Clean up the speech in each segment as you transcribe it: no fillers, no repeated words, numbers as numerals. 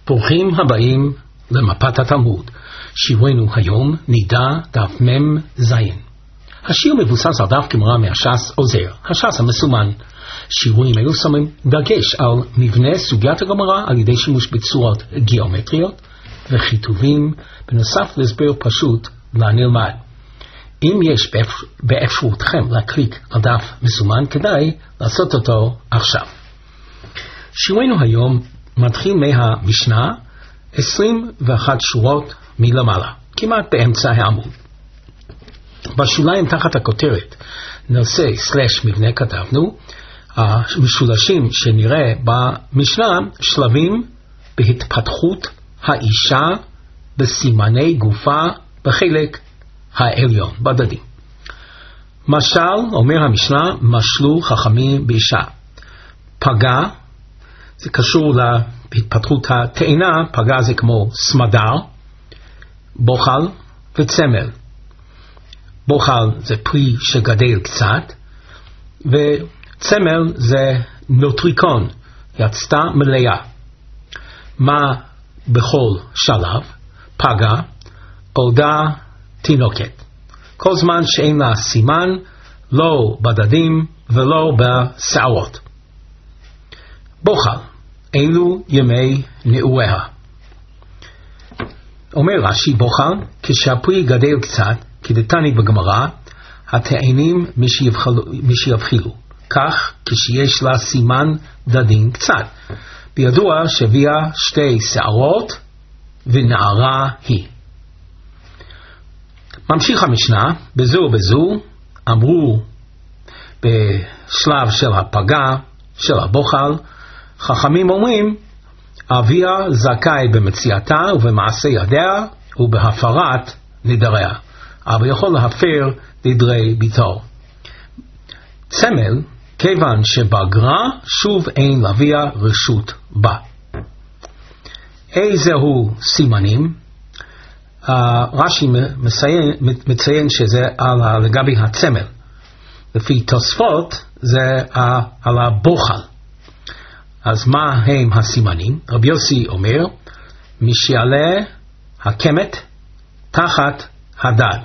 ברוכים הבאים למפת התלמוד. שיעורנו היום נידע דף מם זין. השיר מבוסס על דף גמרא מהש"ס עוזר, הש"ס המסומן. שיעורים אלו שמים דגש על מבנה סוגיית הגמרא על ידי שימוש בצורות גיאומטריות וכיתובים, בנוסף להסבר פשוט לנלמד. אם יש באפשרותכם להקליק על דף מסומן, כדאי לעשות אותו עכשיו. שיעורנו היום מתחיל מהמשנה 21 שורות מלמעלה, כמעט באמצע העמוד. בשוליים תחת הכותרת נושא / מבנה כתבנו המשולשים שנראה במשנה שלבים בהתפתחות האישה בסימני גופה בחלק העליון, בדדים. משל, אומר המשנה, משלו חכמים באישה. פגע, זה קשור להתפתחות התאנה, פגע זה כמו סמדר, בוחל וצמל. בוחל זה פרי שגדל קצת, וצמל זה נוטריקון, יצתה מלאה. מה בכל שלב? פגע, עודה תינוקת. כל זמן שאין לה סימן, לא בדדים ולא בשערות. בוחל, אלו ימי נעוריה. אומר רש"י, בוחל, כשהפרי גדל קצת, כדתני בגמרא, התאנים משיבחילו. כך כשיש לה סימן דדים קצת. בידוע שהביאה 2 שערות ונערה היא. ממשיך המשנה, בזו ובזו, אמרו בשלב של הפגע, של הבוחל, חכמים אומרים, אביה זכאי במציאתה ובמעשה ידיה ובהפרת נדריה. אבל יכול להפר נדרי ביתו. צמל, כיוון שבגרה, שוב אין להביא רשות בה. איזהו סימנים? רש"י מציין שזה לגבי הצמל. לפי תוספות זה על הבוחל. אז מה הם הסימנים? רבי יוסי אומר, משיעלה הקמת תחת הדד.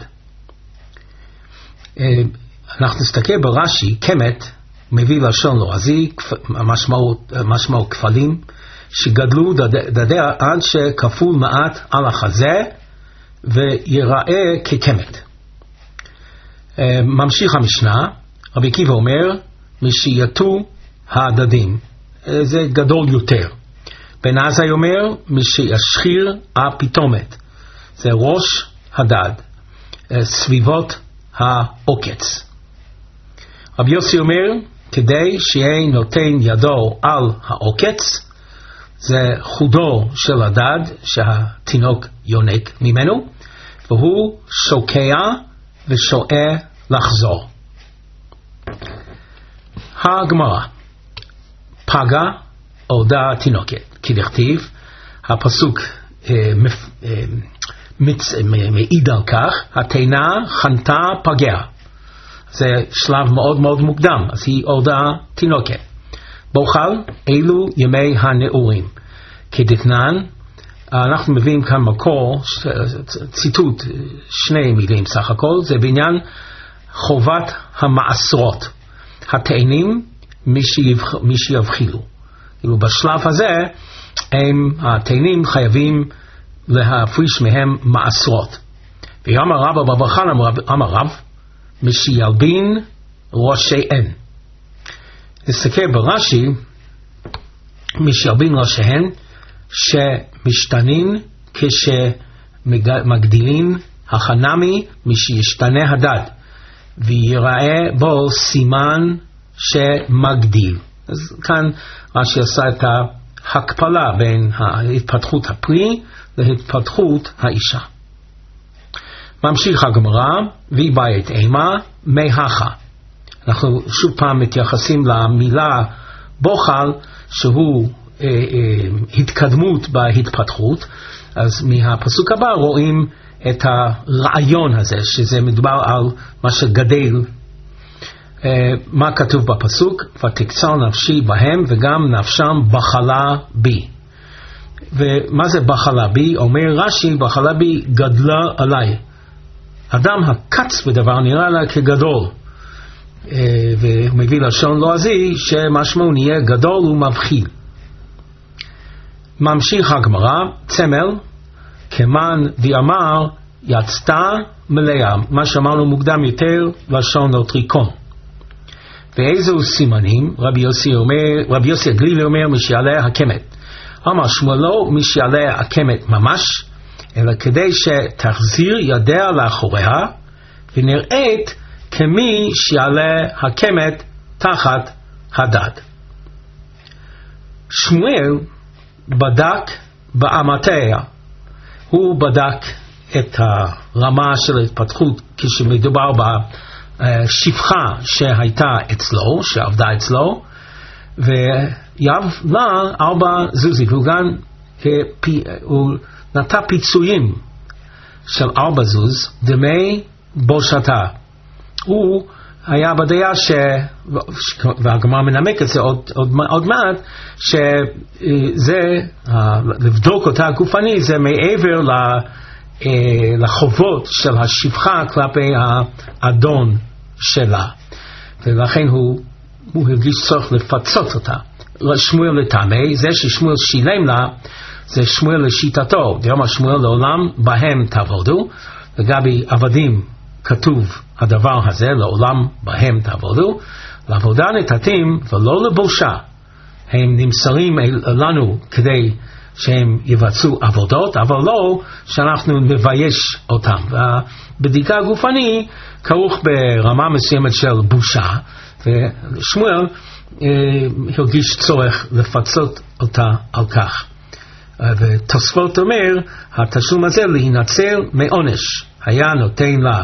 אנחנו נסתכל ברש"י, קמת מביא לשון לועזי, משמעות כפלים, שגדלו דדיה עד שכפול מעט על החזה ויראה כקמת. ממשיך המשנה, רבי עקיבא אומר, משייתו הדדים, זה גדול יותר. בן עזאי אומר, משישחיר הפתומת, זה ראש הדד, סביבות העוקץ. רבי יוסי אומר, כדי שיהיה נותן ידו על העוקץ, זה חודו של הדד שהתינוק יונק ממנו, והוא שוקע ושועה לחזור. הגמרא, פגע עודה תינוקת, כדכתיב, הפסוק מעיד על כך, התאנה חנתה פגע. זה שלב מאוד מאוד מוקדם, אז היא עודה תינוקת. בוחל, אלו ימי הנעורים. כדתנן, אנחנו מביאים כאן מקור, ציטוט, 2 מילים סך הכל, זה בעניין חובת המעשרות. התאנים מי שיבחילו. בשלב הזה, התאנים חייבים להפריש מהם מעשרות. ויאמר רבא בברכה, אמר רב, משיילבין ראשיהן. נסתכל ברש"י, משיילבין ראשיהן, שמשתנין כשמגדילין החנמי משישתנה הדד, ויראה בו סימן שמגדיל. אז כאן רש"י עשה את ההקפלה בין התפתחות הפרי להתפתחות האישה. ממשיך הגמרא, והיא בית אימה מהכה. אנחנו שוב פעם מתייחסים למילה בוחל, שהוא התקדמות בהתפתחות. אז מהפסוק הבא רואים את הרעיון הזה, שזה מדובר על מה שגדל. מה כתוב בפסוק? ותקצר נפשי בהם וגם נפשם בחלה בי. ומה זה בחלה בי? אומר רש"י, בחלה בי גדלה עליי. אדם הקץ בדבר נראה לה כגדול, והוא מביא לשון לועזי שמשמעו נהיה גדול ומבחיל. ממשיך הגמרא, צמל כמן ואמר יצתה מלאה, מה שאמרנו מוקדם יותר לשון נוטריקון. ואיזו סימנים? רבי יוסי הגלילי אומר משיעלה הקמת. אמר שמואל לא משיעלה הקמת ממש, אלא כדי שתחזיר ידיה לאחוריה ונראית כמי שיעלה הקמת תחת הדד. שמואל בדק באמתיה, הוא בדק את הרמה של ההתפתחות כשמדובר בשפחה שהייתה אצלו, שעבדה אצלו, ויב לה 4 זוזים, הוא נתן פיצויים של 4 זוז, דמי בושתה. הוא היה בדעה והגמרא מנמק את זה עוד מעט, שזה, לבדוק אותה גופני, זה מעבר לחובות של השפחה כלפי האדון שלה. ולכן הוא הרגיש צורך לפצות אותה. שמואל לטעמי, זה ששמואל שילם לה, זה שמואל לשיטתו. דאמר שמואל לעולם בהם תעבודו, לגבי עבדים כתוב הדבר הזה, לעולם בהם תעבודו, לעבודה נתתים ולא לבושה. הם נמסרים לנו כדי שהם יבצעו עבודות, אבל לא שאנחנו נבייש אותם. והבדיקה הגופני כרוך ברמה מסוימת של בושה, ושמואל הרגיש צורך לפצות אותה על כך. ותוספות אומר, התשלום הזה להינצל מעונש, היה נותן לה.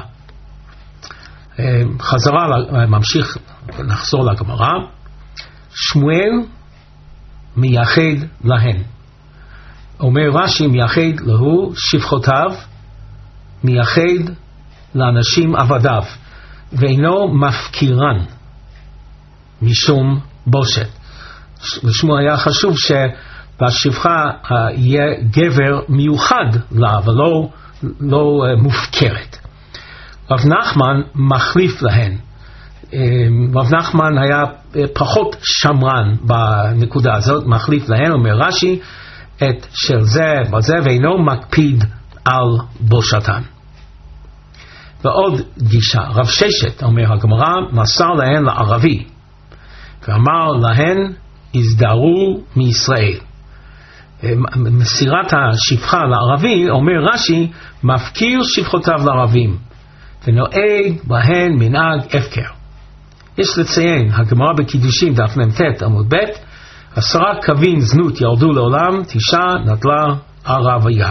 חזרה, ממשיך, נחזור לגמרא. שמואל מייחד להן. אומר רש"י, מייחד לו שפחותיו, מייחד לאנשים עבדיו, ואינו מפקירן משום בושת. לשמואל היה חשוב שבשפחה יהיה גבר מיוחד לה, ולא מופקרת. רב נחמן מחליף להן. רב נחמן היה פחות שמרן בנקודה הזאת, מחליף להן, אומר רש"י, את של זה בזה, ואינו מקפיד על בושתן. ועוד גישה, רב ששת, אומר הגמרא, מסר להן לערבי, ואמר להן, הזדהרו מישראל. מסירת השפחה לערבי, אומר רש"י, מפקיר שפחותיו לערבים, ונוהג בהן מנהג הפקר. יש לציין, הגמרא בקידושין דף מ"ט עמוד ב', 10 קווים זנות ירדו לעולם, 9 נטלה ערבייה.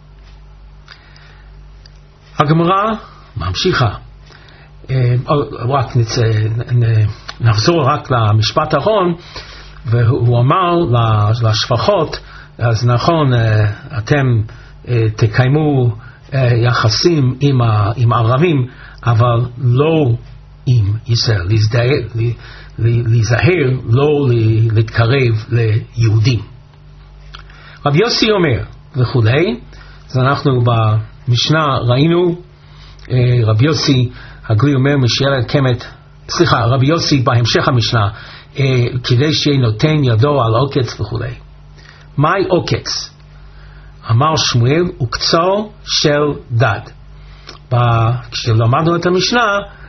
הגמרא ממשיכה. רק נחזור רק למשפט האחרון, והוא אמר לשפחות, אז נכון, אתם תקיימו יחסים עם ערבים, אבל לא עם ישראל, להיזהר, לא להתקרב ליהודים. רב יוסי אומר וכולי, אז אנחנו במשנה ראינו, רב יוסי הגלילי אומר משיעלה הקמת, רב יוסי בהמשך המשנה, כדי שיהיה נותן ידו על עוקץ וכולי. מהי עוקץ? אמר שמואל, עוקצו של דד. כשלמדנו את המשנה,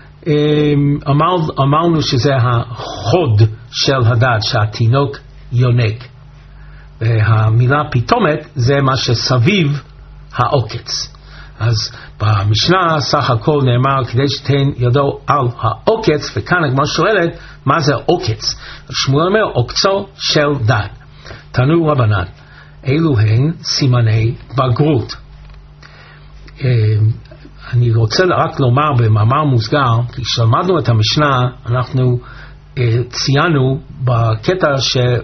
אמרנו שזה החוד של הדד, שהתינוק יונק. והמילה פתאומת זה מה שסביב העוקץ. אז במשנה סך הכל נאמר כדי שתן ידו על העוקץ, וכאן הגמרא שואלת מה זה עוקץ. שמואל אומר עוקצו של דד. תנו רבנן, אלו הן סימני בגרות. אני רוצה רק לומר במאמר מוסגר, כשלמדנו את המשנה, אנחנו ציינו בקטע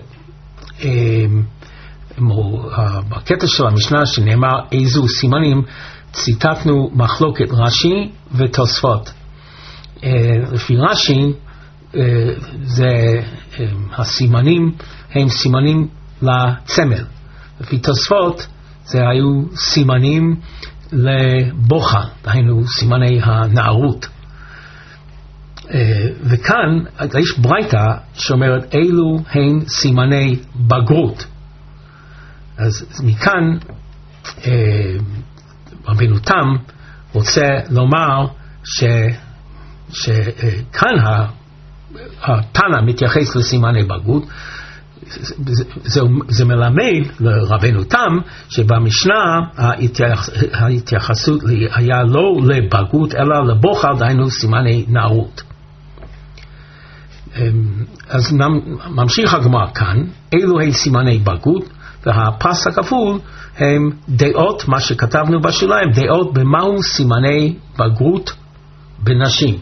בקטע של המשנה שנאמר איזו סימנים, ציטטנו מחלוקת רש"י ותוספות. לפי רש"י, הסימנים הם סימנים לצמל. לפי תוספות זה היו סימנים לבוכה, דהיינו סימני הנערות. וכאן יש ברייתא שאומרת אילו הן סימני בגרות. אז מכאן רבינו תם רוצה לומר שכאן התנא מתייחס לסימני בגרות. זה מלמד לרבנו תם שבמשנה ההתייחסות היה לא לבגרות אלא לבוכה, דהיינו סימני נערות. אז ממשיך הגמרא כאן, אלו הם סימני בגרות, והפס הכפול הם דעות, מה שכתבנו בשוליים, דעות במהו סימני בגרות בנשים.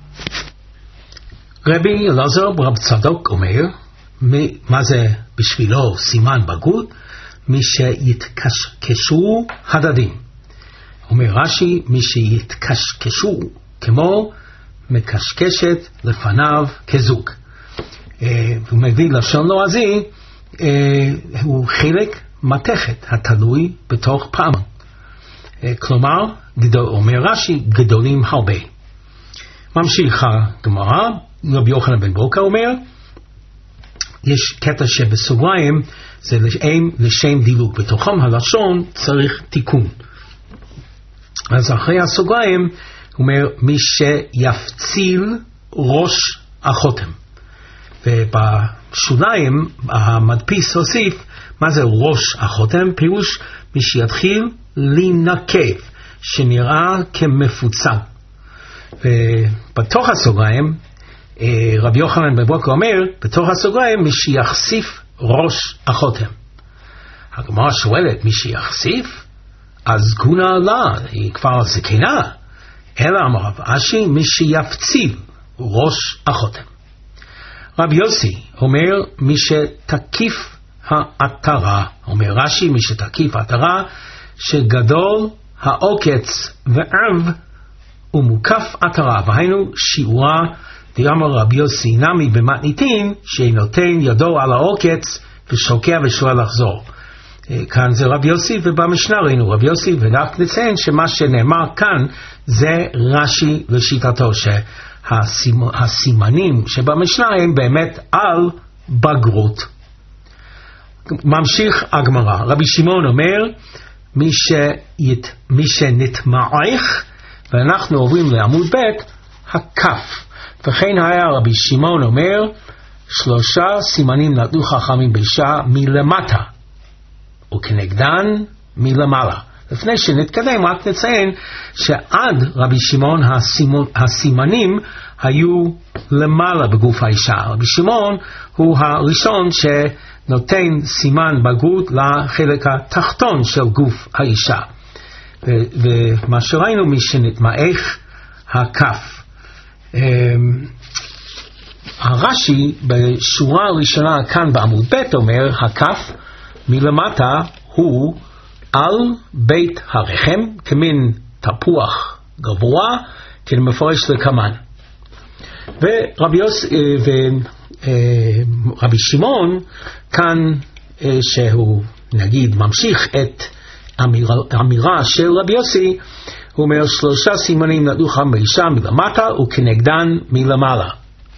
רבי אלעזר ברב צדוק אומר, מה זה בשבילו סימן בגרות? מי שיתקשקשו הדדים. אומר רש"י, מי שיתקשקשו כמו מקשקשת לפניו כזוג. הוא מביא לשון לועזי, הוא חלק מתכת התלוי בתוך פעם. כלומר, אומר רש"י, גדולים הרבה. ממשיך הגמרא, רבי יוחנן בן ברוקה אומר, יש קטע שבסוגריים זה לשם דילוג, בתוכם הלשון צריך תיקון. אז אחרי הסוגריים הוא אומר מי שיפציל ראש החותם, ובשוליים המדפיס הוסיף מה זה ראש החותם, פירוש מי שיתחיל לנקב שנראה כמפוצל. ובתוך הסוגריים רבי יוחנן בן ברוקה אומר, בתוך הסוגריים מי שיחשיף ראש החותם. הגמרא שואלת, מי שיחשיף? אז גונה לה, היא כבר זקנה. אלא אמר רב אשי, מי שיפציל ראש החותם. רבי יוסי אומר, מי שתקיף העטרה. אומר רש"י, מי שתקיף העטרה, שגדול העוקץ ועב ומוקף עטרה. והיינו שיעורה דאמר רבי יוסי נמי במתניתין, שנותן ידו על העוקץ ושוקע ושואל לחזור. כאן זה רבי יוסי, ובמשנה ראינו רבי יוסי, ורק נציין שמה שנאמר כאן זה רש"י לשיטתו, שהסימנים שבמשנה הם באמת על בגרות. ממשיך הגמרא, רבי שמעון אומר מי שנתמעך, ואנחנו עוברים לעמוד ב' הכף. וכן היה רבי שמעון אומר 3 סימנים נתנו חכמים באישה מלמטה וכנגדן מלמעלה. לפני שנתקדם רק נציין שעד רבי שמעון הסימנים היו למעלה בגוף האישה. רבי שמעון הוא הראשון שנותן סימן בגרות לחלק התחתון של גוף האישה. ומה שראינו מי שנתמעך הכף. הרש"י בשורה הראשונה כאן בעמוד ב' אומר הכף מלמטה הוא על בית הרחם כמין תפוח גבוה, כמפורש לקמן. ורבי שמעון כאן שהוא נגיד ממשיך את האמירה של רבי יוסי, הוא אומר 3 סימנים נתנו חכמים באישה מלמטה וכנגדן מלמעלה.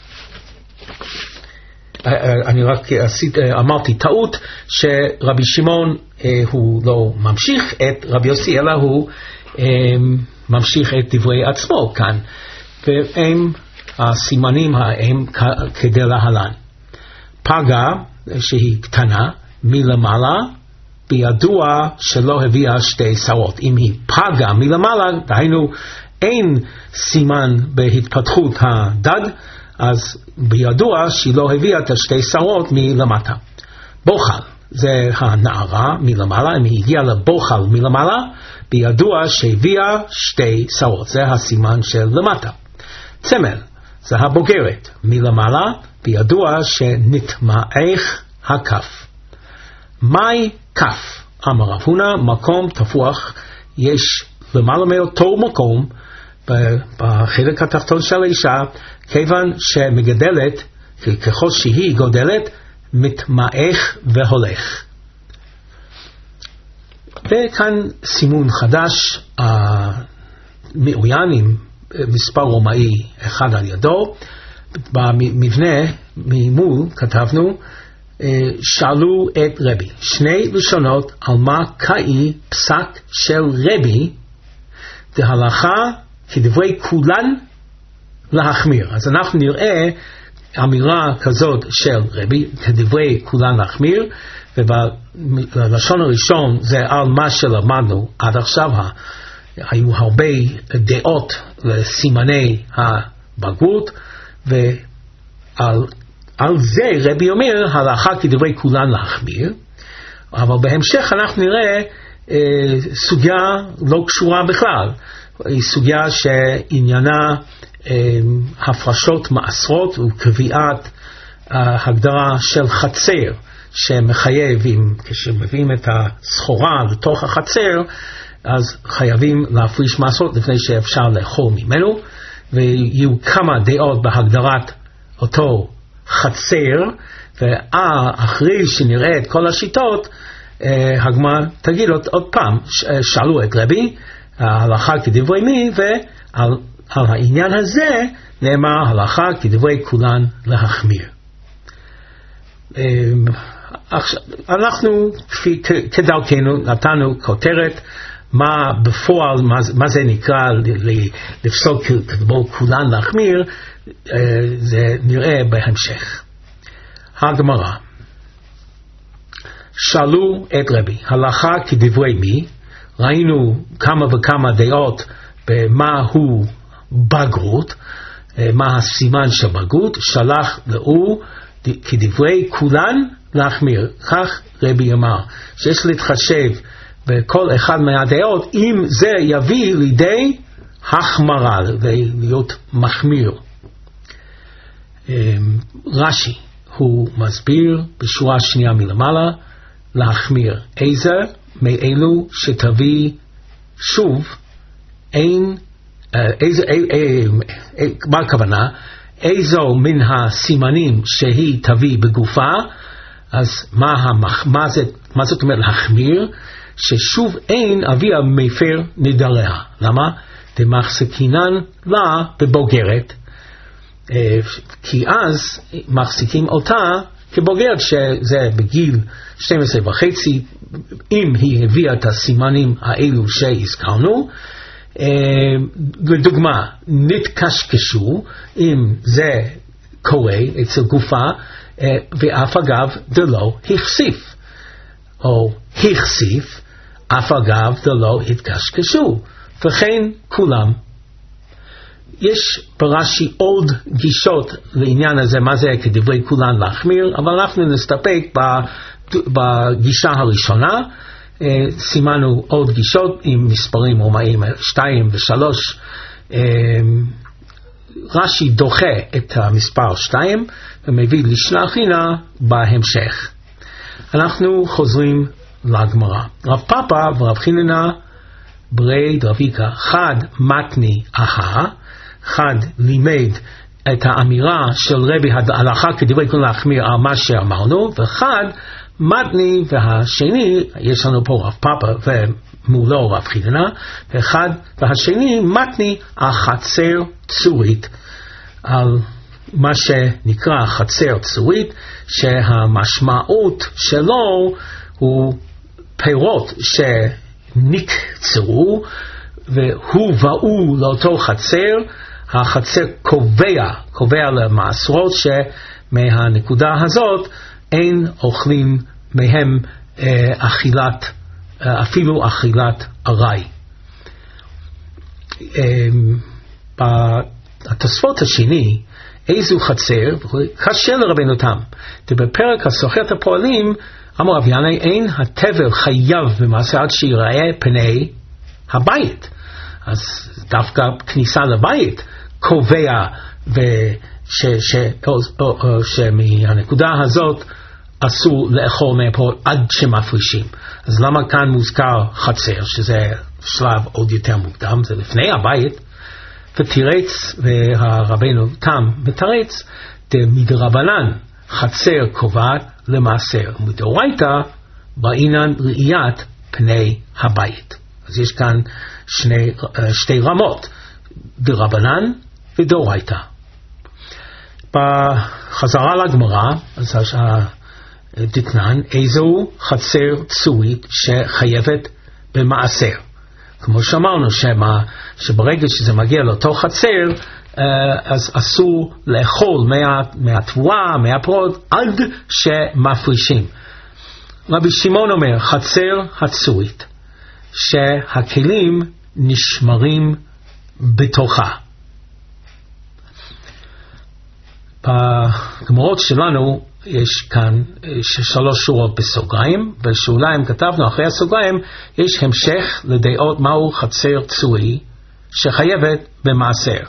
אני רק אמרתי טעות שרבי שמעון הוא לא ממשיך את רבי יוסי אלא הוא ממשיך את דברי עצמו כאן, והם הסימנים הם כדלהלן. פגה שהיא קטנה מלמעלה בידוע שלא הביאה 2 שערות. אם היא פגה מלמעלה, דהיינו אין סימן בהתפתחות הדד, אז בידוע שהיא לא הביאה את 2 שערות מלמטה. בוחל זה הנערה מלמעלה, אם היא הגיעה לבוחל מלמעלה, בידוע שהביאה 2 שערות, זה הסימן של למטה. צמל זה הבוגרת מלמעלה, בידוע שנתמעך הכף. מהי כף? אמר רב הונא, מקום תפוח, יש למעלה מאותו מקום בחלק התחתון של האישה, כיוון שמגדלת, ככל שהיא גודלת, מתמעך והולך. וכאן סימון חדש, מעוין עם מספר רומאי אחד על ידו. במבנה ממול כתבנו, שאלו את רבי, שני לשונות על מה קאי פסק של רבי, דהלכה כדברי כולן להחמיר. אז אנחנו נראה אמירה כזאת של רבי, כדברי כולן להחמיר, ובלשון הראשון זה על מה שלמדנו עד עכשיו. היו הרבה דעות לסימני הבגרות, ועל זה רבי אומר הלכה כדברי כולן להחמיר. אבל בהמשך אנחנו נראה סוגיה לא קשורה בכלל, היא סוגיה שעניינה הפרשות מעשרות וקביעת הגדרה של חצר, שמחייבים כשמביאים את הסחורה לתוך החצר, אז חייבים להפריש מעשרות לפני שאפשר לאכול ממנו, ויהיו כמה דעות בהגדרת אותו חצר, ואחרי שנראה את כל השיטות, הגמרא תגיד עוד פעם, שאלו את רבי, ההלכה כדברי מי, ועל העניין הזה נאמר הלכה כדברי כולן להחמיר. אנחנו כדרכנו נתנו כותרת, מה בפועל, מה זה נקרא לפסוק כדברי כולן להחמיר, זה נראה בהמשך. הגמרא, שאלו את רבי, הלכה כדברי מי? ראינו כמה וכמה דעות במה הוא בגרות, מה הסימן של בגרות, שלח לאו כדברי כולן להחמיר. כך רבי אמר, שיש להתחשב בכל אחד מהדעות, אם זה יביא לידי החמרה, ולהיות מחמיר. רש"י, הוא מסביר בשורה שנייה מלמעלה, להחמיר איזה מאלו שתביא שוב, מה הכוונה? איזו מן הסימנים שהיא תביא בגופה, אז מה זאת אומרת להחמיר? ששוב אין אביה מפר נדריה. למה? דמחזיקינן לה בבוגרת, כי אז מחזיקים אותה כבוגרת, שזה בגיל 12 וחצי, אם היא הביאה את הסימנים האלו שהזכרנו. לדוגמה, נתקשקשו, אם זה קורה אצל גופה, ואף אגב דלא החשיף, או החשיף, אף אגב דלא התקשקשו, וכן כולם. יש ברש"י עוד גישות לעניין הזה, מה זה כדברי כולן להחמיר, אבל אנחנו נסתפק בגישה הראשונה. סימנו עוד גישות עם מספרים רומאיים 2 ו3. רש"י דוחה את המספר 2 ומביא לשלחינה בהמשך. אנחנו חוזרים לגמרא. רב פאפא ורב חיננה ברי דרביקה, חד מתני חד לימד את האמירה של רבי הלכה כדברי כולן להחמיר על מה שאמרנו, וחד מתני, והשני, יש לנו פה רב פאפא ומולו רב חיננה, והשני מתני החצר צורית, על מה שנקרא חצר צורית, שהמשמעות שלו הוא פירות שנקצרו והובאו לאותו חצר. החצר קובע למעשרות שמהנקודה הזאת אין אוכלים מהם אפילו אכילת ארעי. בתוספות השני, איזו חצר, קשה לרבנו תם. בפרק הסוחרת הפועלים, אמר רב ינאי, אין התבל חייב במעשה עד שיראה פני הבית. אז דווקא כניסה לבית קובע שמהנקודה הזאת אסור לאכול מהפירות עד שמפרישים. אז למה כאן מוזכר חצר, שזה שלב עוד יותר מוקדם, זה לפני הבית, ותירץ, והרבנו תם מתרץ, מדרבנן חצר קובעת למעשר, מדאורייתא בעינן ראיית פני הבית. אז יש כאן שתי רמות, דרבנן ודאורייתא. בחזרה לגמרא, אז דתנן, איזו חצר צורית שחייבת במעשר. כמו שאמרנו, שברגע שזה מגיע לאותו חצר, אז אסור לאכול מהתבואה, מהפירות, עד שמפרישים. רבי שמעון אומר, חצר הצורית, שהכלים נשמרים בתוכה. בגמרות שלנו יש כאן 3 שורות בסוגריים, בשוליים כתבנו אחרי הסוגריים, יש המשך לדעות מהו חצר צורי שחייבת במעשר.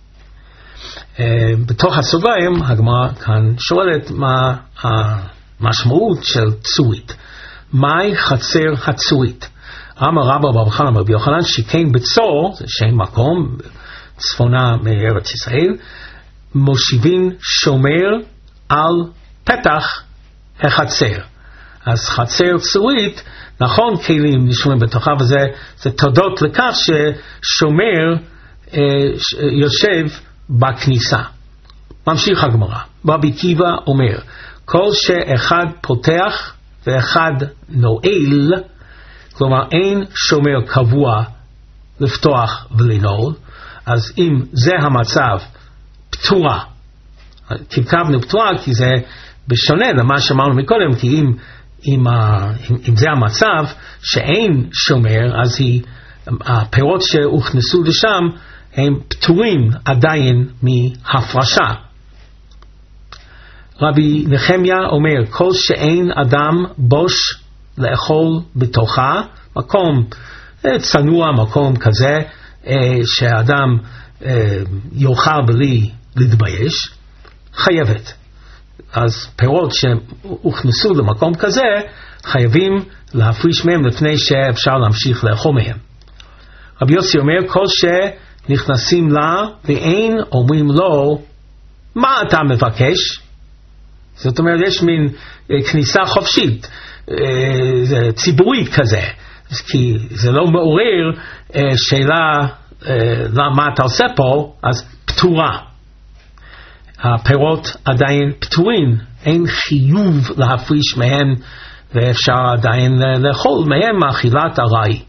בתוך הסוגריים הגמרא כאן שואלת מה המשמעות של צורית. מהי חצר הצורית? אמר רבא בר חנא רבי יוחנן, שכן בצור, זה שם מקום צפונה מארץ ישראל, מושיבים שומר על פתח החצר. אז חצר צורית, נכון, כלים נשמרים בתוכה, וזה תודות לכך ששומר יושב בכניסה. ממשיך הגמרא. רבי עקיבא אומר, כל שאחד פותח ואחד נועל, כלומר אין שומר קבוע לפתוח ולנעול, אז אם זה המצב, פתורה. כתבנו פתורה כי זה בשונה למה שאמרנו מקודם, כי אם זה המצב שאין שומר, אז הפירות שהוכנסו לשם הם פטורים עדיין מהפרשה. רבי נחמיה אומר, כל שאין אדם בוש לאכול בתוכה, מקום צנוע, מקום כזה שאדם יאכל בלי להתבייש, חייבת. אז פירות שהוכנסו למקום כזה, חייבים להפריש מהם לפני שאפשר להמשיך לאכול מהם. רבי יוסי אומר, כל שנכנסים לה ואין אומרים לו, מה אתה מבקש? זאת אומרת, יש מין כניסה חופשית, ציבורית כזה, כי זה לא מעורר שאלה מה אתה עושה פה, אז פטורה. הפירות עדיין פטורים, אין חיוב להפריש מהם, ואפשר עדיין לאכול מהם מאכילת ארעי.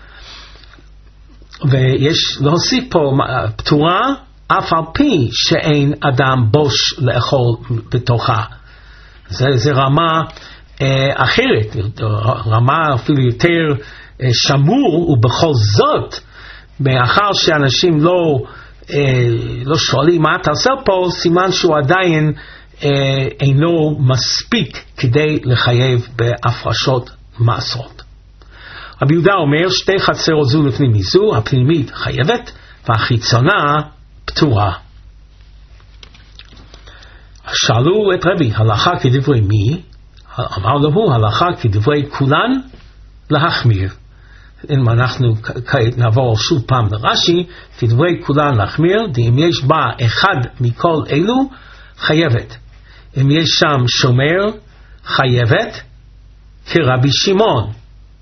ויש להוסיף פה פטורה, אף על פי שאין אדם בוש לאכול בתוכה. זה רמה אחרת, רמה אפילו יותר שמור, ובכל זאת, מאחר שאנשים לא שואלים מה אתה עושה פה, סימן שהוא עדיין אינו מספיק כדי לחייב בהפרשות מעשרות. רבי יהודה אומר, שתי חצרות זו לפנים מזו, הפנימית חייבת והחיצונה פטורה. שאלו את רבי, הלכה כדברי מי? אמר לו, הלכה כדברי כולן להחמיר. אם אנחנו כעת נעבור שוב פעם לרש"י, כדברי כולן להחמיר, אם יש בה אחד מכל אלו, חייבת. אם יש שם שומר, חייבת, כרבי שמעון.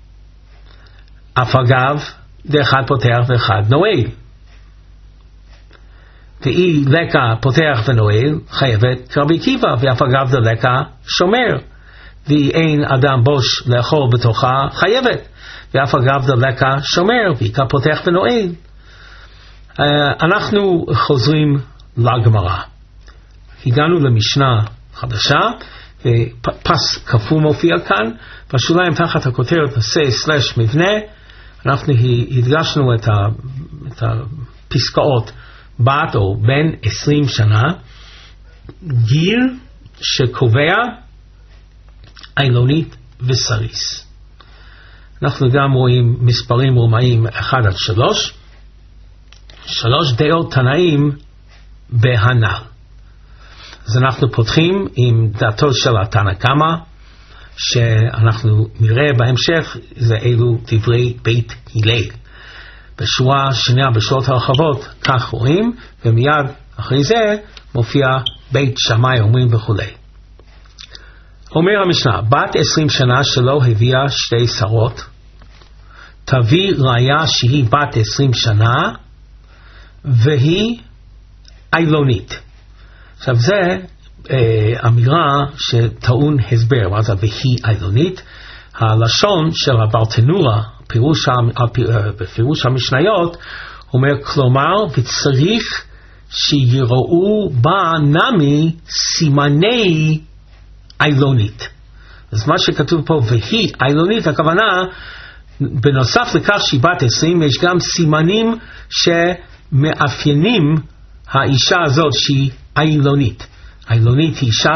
אף אגב, דאחד פותח ואחד נועל. ואי לקה פותח ונועל, חייבת כרבי עקיבא, ואף אגב דלקה שומר. ואי אין אדם בוש לאכול בתוכה, חייבת. ואף אגב דלקה שומר, ואי פותח ונועל. אנחנו חוזרים לגמרא. הגענו למשנה חדשה, פס כפול מופיע כאן, בשוליים תחת הכותרת נושא/מבנה, אנחנו הדגשנו את הפסקאות בת או בן 20 שנה, גיל שקובע אילונית וסריס. אנחנו גם רואים מספרים רומאיים 1-3, 3 דעות תנאים בהנ"ל. אז אנחנו פותחים עם דעתו של התנא קמא, שאנחנו נראה בהמשך, זה אלו דברי בית הלל. בשורה שנייה בשורות הרחבות, כך רואים, ומיד אחרי זה מופיע בית שמאי אומרים וכו'. אומר המשנה, בת 20 שנה שלא הביאה 2 שרות, תביא ראיה שהיא בת 20 שנה והיא אילונית. עכשיו זה אמירה שטעון הסבר, מה זה והיא אילונית? הלשון של הברטנורה, בפירוש המשניות, אומר כלומר וצריך שיראו בה נמי סימני אילונית. אז מה שכתוב פה והיא אילונית, הכוונה בנוסף לכך שהיא בת 20 יש גם סימנים שמאפיינים האישה הזאת שהיא אילונית. אילונית היא אישה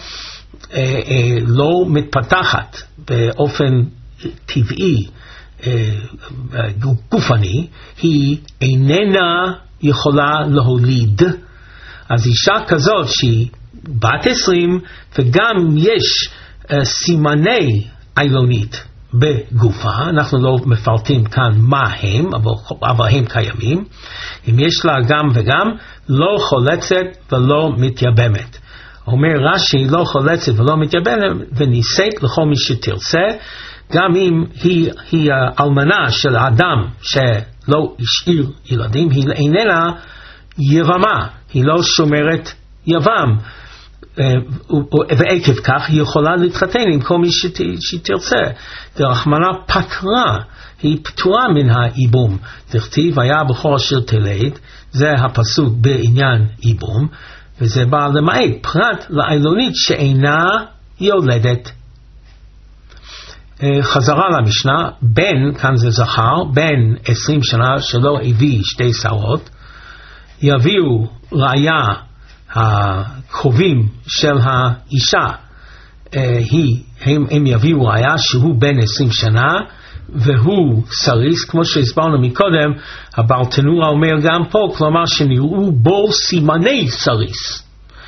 שלא מתפתחת באופן טבעי גופני, היא איננה יכולה להוליד. אז אישה כזאת שהיא בת 20 וגם יש סימני אילונית בגופה, אנחנו לא מפרטים כאן מה הם, אבל הם קיימים, אם יש לה גם וגם, לא חולצת ולא מתייבמת. אומר רש"י, לא חולצת ולא מתייבמת ונישאת לכל מי שתרצה, גם אם היא האלמנה של האדם שלא השאיר ילדים, היא איננה יבמה, היא לא שומרת יבם, ועקב כך היא יכולה להתחתן עם כל מי שתרצה. דרחמנא פטרה, היא פטורה מן האיבום. דכתיב היה בכל אשר תלד, זה הפסוק בעניין איבום, וזה בא למעט פרט לאילונית שאינה יולדת. חזרה למשנה, בן, כאן זה זכר, בן 20 שנה שלא הביא שתי שערות, יביאו ראיה הקרובים של האישה, הם יביאו ראיה שהוא בן 20 שנה והוא סריס, כמו שהסברנו מקודם. הברטנורה אומר גם פה, כלומר שנראו בו סימני סריס.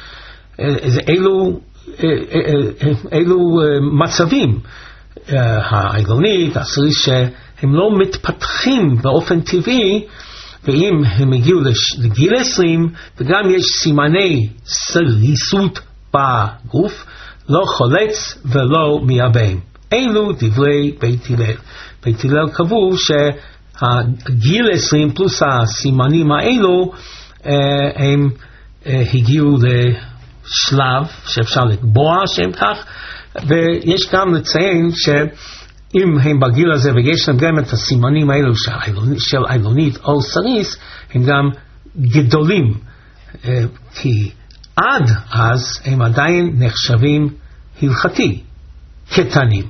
אילו מצבים, האילונית, הסריס, שהם לא מתפתחים באופן טבעי, ואם הם הגיעו לגיל 20 וגם יש סימני סריסות בגוף, לא חולץ ולא מייבם. אלו דברי בית הלל. בית הלל קבעו שהגיל 20 פלוס הסימנים האלו הם הגיעו לשלב שאפשר לקבוע שהם כך, ויש גם לציין אם הם בגיל הזה ויש להם גם את הסימנים האלו של אילונית או סריס, הם גם גדולים, כי עד אז הם עדיין נחשבים הלכתי קטנים.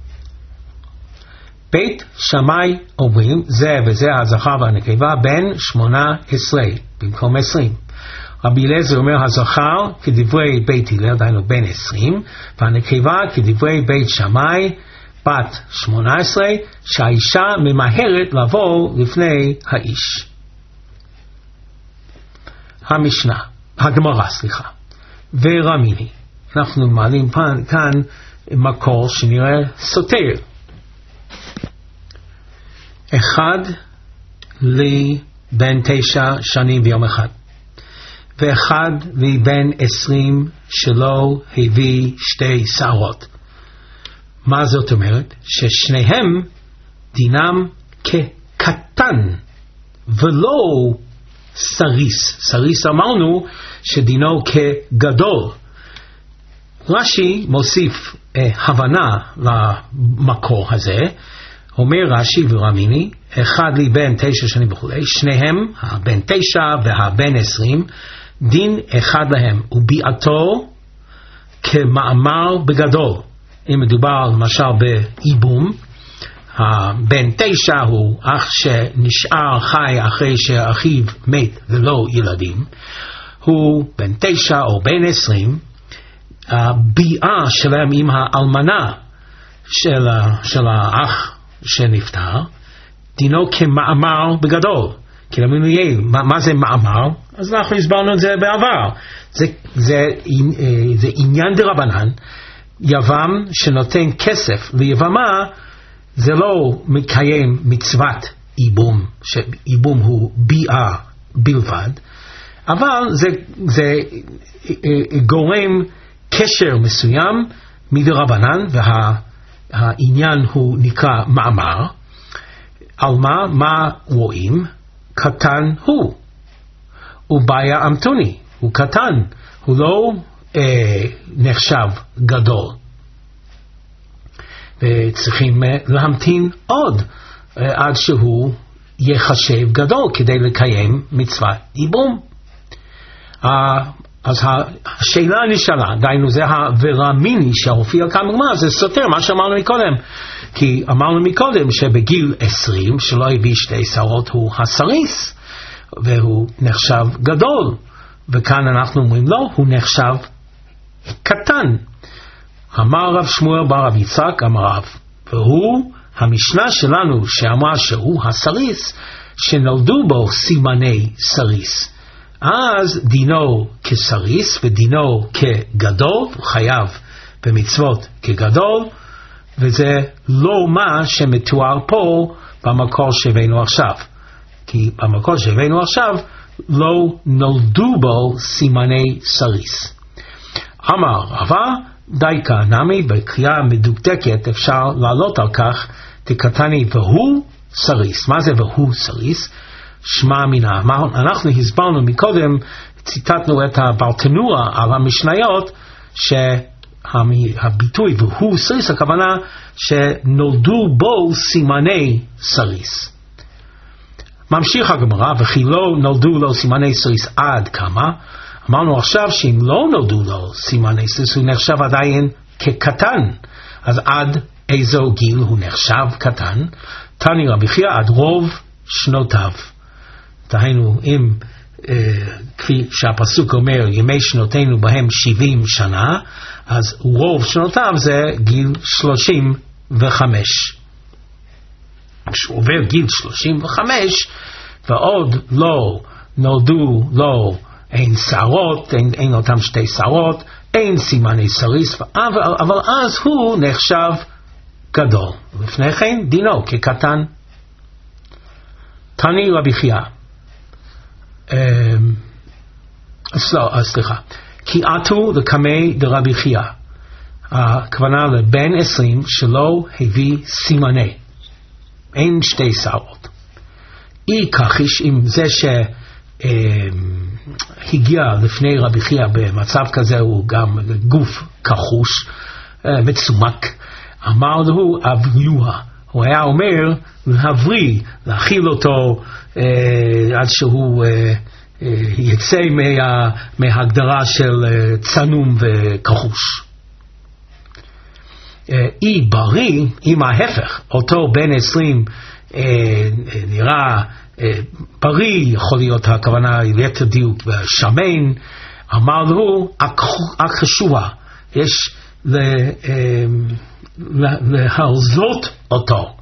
בית שמאי אומרים זה וזה הזכר והנקבה בן 18 במקום 20. רבי אליעזר אומר הזכר כדברי בית הלל, דהיינו בן 20, והנקבה כדברי בית שמאי בת 18, שהאישה ממהרת לבוא לפני האיש. הגמרא, ורמיני. אנחנו מעלים כאן מקור שנראה סותר. אחד לי בן 9 שנים ויום אחד, ואחד לי בן 20 שלא הביא שתי שערות. מה זאת אומרת? ששניהם דינם כקטן ולא סריס. סריס אמרנו שדינו כגדול. רש"י מוסיף הבנה למקור הזה. אומר רש"י ורמיני, אחד לי בן 9 שנים וכו', שניהם, הבן 9 והבן 20, דין אחד להם, וביעתו כמאמר בגדול. אם מדובר למשל באיבום, הבן 9 הוא אח שנשאר חי אחרי שאחיו מת ולא ילדים, הוא בן 9 או בן 20, הביעה שלהם עם האלמנה של האח שנפטר, דינו כמאמר בגדול. כי למינו יהיה, מה זה מאמר? אז אנחנו הסברנו את זה בעבר. זה עניין דרבנן. יבם שנותן כסף ליבמה, זה לא מקיים מצוות איבום, שאיבום הוא ביעה בלבד, אבל זה גורם קשר מסוים מדרבנן, והעניין הוא נקרא מאמר. על מה רואים? קטן הוא. ובעיה אמתוני, הוא קטן, הוא לא נחשב גדול. וצריכים להמתין עוד עד שהוא יחשב גדול כדי לקיים מצוות ייבום. אז השאלה נשאלה, דיינו זה העבירה מיני שהופיע כאן בגמרא, זה סותר מה שאמרנו מקודם, כי אמרנו מקודם שבגיל 20 שלא הביא שתי שערות הוא הסריס, והוא נחשב גדול, וכאן אנחנו אומרים לו, הוא נחשב קטן. אמר רב שמואל בר רב יצחק, אמר רב, והוא המשנה שלנו שאמרה שהוא הסריס, שנולדו בו סימני סריס. אז דינו כסריס ודינו כגדול, הוא חייב במצוות כגדול, וזה לא מה שמתואר פה במקור שהבאנו עכשיו. כי במקור שהבאנו עכשיו לא נולדו בו סימני סריס. אמר רבא, דייקה נמי, בקריאה מדוקדקת אפשר לעלות על כך, תקטני והוא סריס. מה זה והוא סריס? שמע מינה. אנחנו הסברנו מקודם, ציטטנו את הברטנוע על המשניות, שהביטוי והוא סריס, הכוונה שנולדו בו סימני סריס. ממשיך הגמרא, וכי לא נולדו לו סימני סריס עד כמה? אמרנו עכשיו שאם לא נולדו לו סימני סריס, הוא נחשב עדיין כקטן. אז עד איזו גיל הוא נחשב קטן? תני רבי חייא, עד רוב שנותיו. דהיינו, אם כפי שהפסוק אומר, ימי שנותינו בהם 70 שנה, אז רוב שנותיו זה גיל 35. כשהוא עובר גיל 35, ועוד לא נולדו לו, אין שערות, אין אותם שתי שערות, אין סימני סריס, אבל אז הוא נחשב גדול. לפני כן דינו כקטן. תני רבי חייא, סליחה, כי עטו לקמי דרבי חייא, הכוונה לבן 20 שלא הביא סימני, אין שתי שערות. אי כחיש, עם זה שהגיע לפני רבי חייא במצב כזה, הוא גם גוף כחוש, מצומק, אמר לו אבריוה, הוא היה אומר להבריא, להכיל אותו עד שהוא יצא מההגדרה של צנום וכחוש. אי בריא, עם ההפך, אותו בן 20 נראה בריא, יכול להיות הכוונה ליתר דיוק שמן, אמר לו אקשוע, יש להרזות אותו.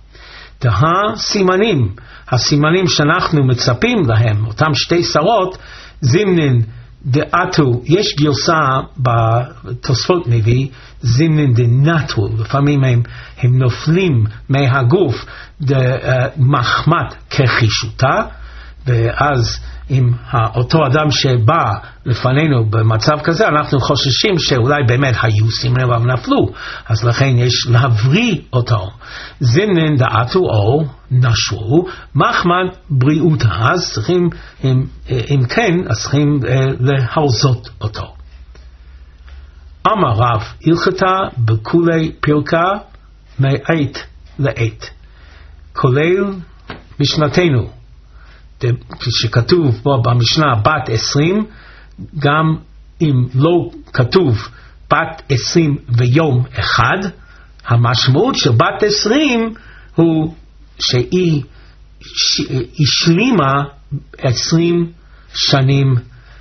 הסימנים שאנחנו מצפים להם, אותם שתי שרות, זימנין דעתו, יש גרסה בתוספות מביא, זימנין דנטו, לפעמים הם נופלים מהגוף מחמת כחישותה, ואז עם אותו אדם שבא לפנינו במצב כזה, אנחנו חוששים שאולי באמת היו סימנים אבל נפלו, אז לכן יש להבריא אותו. זימנין דעתו או נשו, מחמת בריאותה, אז צריכים, אם כן, אז צריכים להרזות אותו. אמר רב, הלכתה בכולי פרקה מעת לעת, כולל משנתנו, כשכתוב פה במשנה בת 20, גם אם לא כתוב בת 20 ויום אחד, המשמעות של בת 20 הוא שהיא השלימה 20 שנים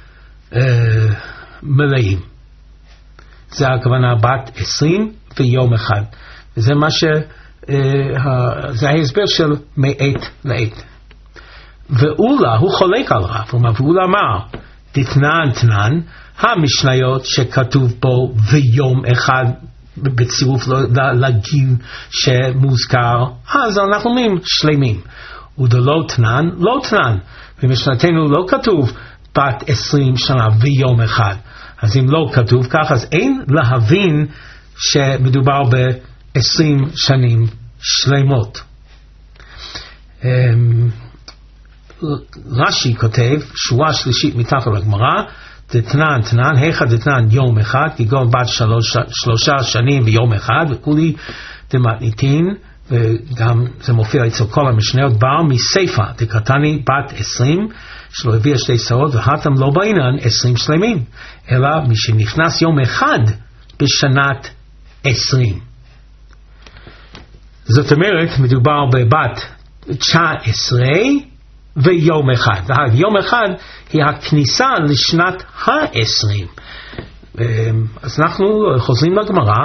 מלאים. זה הכוונה בת 20 ויום אחד. וזה מה זה ההסבר של מעת לעת. ואולה הוא חולק על רב, ואולה אמר, תתנן, המשניות שכתוב פה ויום אחד בצירוף לגיל שמוזכר, אז אנחנו אומרים שלמים. ודלא תנן, לא תנן. במשנתנו לא כתוב בת 20 שנה ויום אחד. אז אם לא כתוב כך, אז אין להבין שמדובר ב20 שנים שלמות. רש"י כותב, שורה שלישית מתחת לגמרא, דתנן תנן, היכא דתנן יום אחד, כגון בת 3 שנים ויום אחד, וכולי דמתניתין, וגם זה מופיע אצל כל המשניות, בר מסיפא דקתני בת 20, שלא הביאה 2 שרות, והתם לא בעינן 20 שלמים, אלא משנכנס יום אחד בשנת 20. זאת אומרת, מדובר בבת 19 ויום אחד. יום אחד היא הכניסה לשנת ה-20. אז אנחנו חוזרים לגמרא.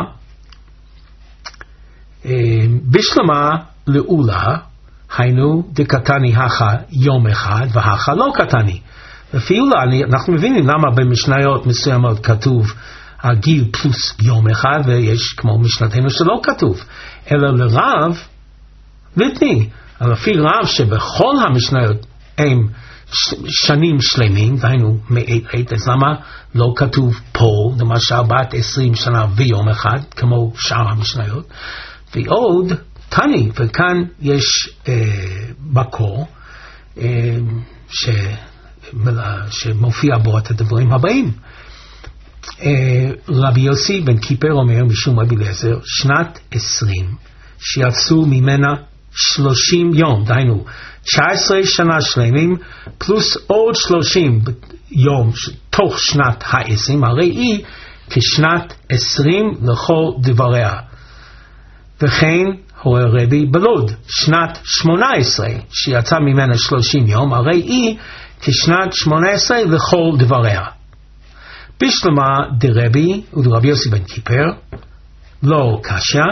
בשלמה לעולה, היינו דקתני הכה יום אחד והכה לא קטני. לפי אולה, אנחנו מבינים למה במשניות מסוימות כתוב הגיל פלוס יום אחד, ויש כמו משנתנו שלא כתוב. אלא לרב, לפני, לפי רב שבכל המשניות הם שנים שלמים, דהיינו מעת, אז למה לא כתוב פה, למשל בת 20 שנה ויום אחד, כמו שאר המשניות, ועוד תני, וכאן יש מקור שמופיע בו את הדברים הבאים. רבי יוסי בן קיפר אומר משום רבי אליעזר, שנת 20 שיצאו ממנה 30 יום, דהיינו 19 שנה שלמים פלוס עוד 30 יום תוך שנת ה-20, הרי היא כשנת 20 לכל דבריה. וכן הורה רבי בלוד, שנת 18 שיצא ממנה 30 יום, הרי היא כשנת 18 לכל דבריה. בשלמה דרבי ודרבי יוסי בן קיפר לא קשה,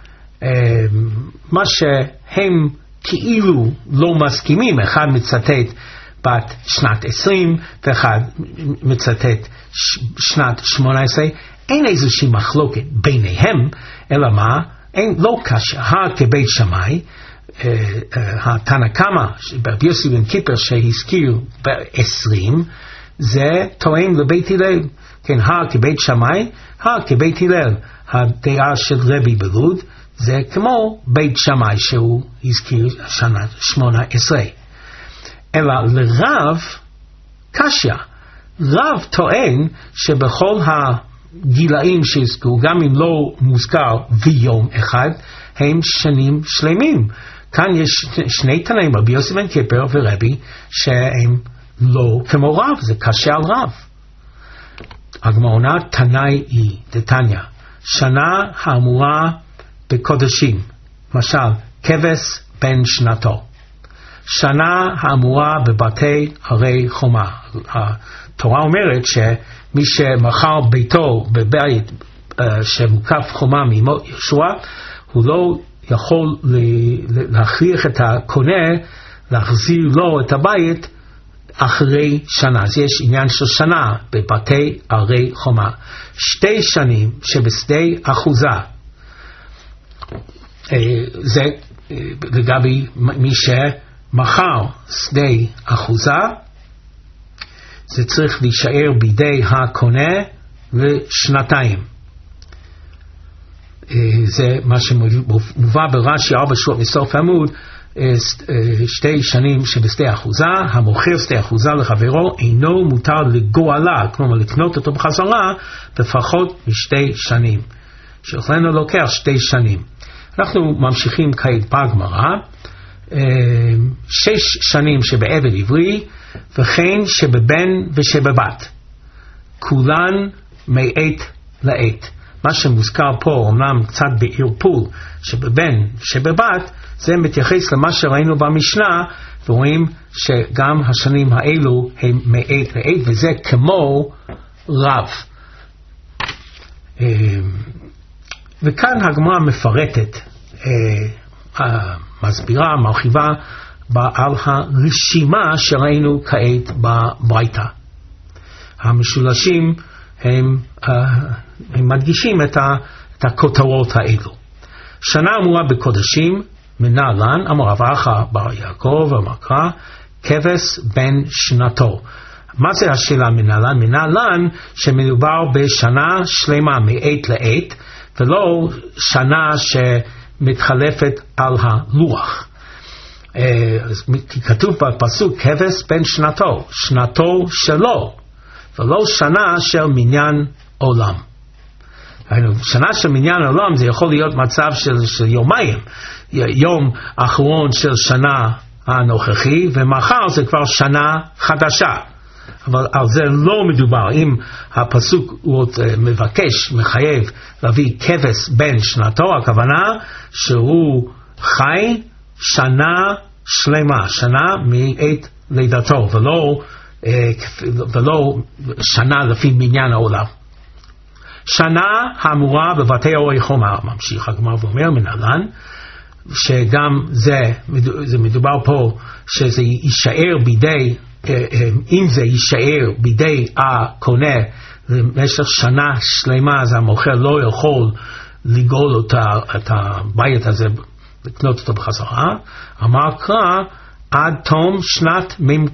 מה שהם כאילו לא מסכימים, אחד מצטט בת שנת 20 ואחד מצטט שנת 18, אין איזושהי מחלוקת ביניהם, אלא מה? אין, לא קשה, כבית שמאי, התנא קמא, רבי יוסי בן קיפר שהזכיר ב-20, זה תואם לבית הלל, כן, כבית שמאי, כבית הלל, הדעה של רבי בלוד, זה כמו בית שמאי שהוא הזכיר שנה 18. אלא לרב קשיא, רב טוען שבכל הגילאים שהזכרו, גם אם לא מוזכר ויום אחד, הם שנים שלמים. כאן יש 2 תנאים, רבי יוסי בן קיפר ורבי, שהם לא כמו רב, זה קשה על רב. הגמרא תנאי היא דתניא, שנה האמורה בקודשים, למשל כבש בן שנתו, שנה האמורה בבתי הרי חומה. התורה אומרת שמי שמכר ביתו בבית שמוקף חומה מימות יהושע, הוא לא יכול להכריח את הקונה להחזיר לו את הבית אחרי שנה. אז יש עניין של שנה בבתי הרי חומה. 2 שנים שבשדה אחוזה, זה לגבי מי שמכר שדה אחוזה, זה צריך להישאר בידי הקונה ל2 זה מה שמובא ברש"י 4 שורות מסוף העמוד. 2 שנים שבשדה אחוזה, המוכר שדה אחוזה לחברו אינו מותר לגואלה, כלומר לקנות אותו בחזרה בפחות מ2 שנים, שאצלנו לוקח 2 שנים. אנחנו ממשיכים כעת בגמרא. 6 שנים שבעבד עברי, וכן שבבן ושבבת, כולן מעת לעת. מה שמוזכר פה אמנם קצת בערפול, שבבן שבבת, זה מתייחס למה שראינו במשנה, ורואים שגם השנים האלו הם מעת לעת, וזה כמו רב. וכאן הגמרא מפרטת, מסבירה, מרחיבה על הרשימה שראינו כעת בברייתא. המשולשים הם מדגישים את הכותרות האלו. שנה אמורה בקודשים מנהלן, אמר רב אחא בר יעקב המקרא, כבש בן שנתו. מה זה השאלה מנהלן? מנהלן שמדובר בשנה שלמה מעת לעת, ולא שנה שמתחלפת על הלוח. כתוב בפסוק כבש בן שנתו, שנתו שלו, ולא שנה של מניין עולם. שנה של מניין עולם זה יכול להיות מצב של יומיים, יום אחרון של שנה הנוכחי, ומחר זה כבר שנה חדשה. אבל על זה לא מדובר. אם הפסוק הוא מבקש, מחייב להביא כבש בן שנתו, הכוונה שהוא חי שנה שלמה, שנה מעת לידתו, ולא שנה לפי מניין העולם. שנה האמורה בבתי אורי חומר, ממשיך הגמרא ואומר מנהלן, שגם זה מדובר פה שזה יישאר בידי, אם זה יישאר בידי הקונה למשך שנה שלמה, אז המוכר לא יכול לגאול את הבית הזה, לקנות אותו בחזרה. אמר קרא עד תום שנת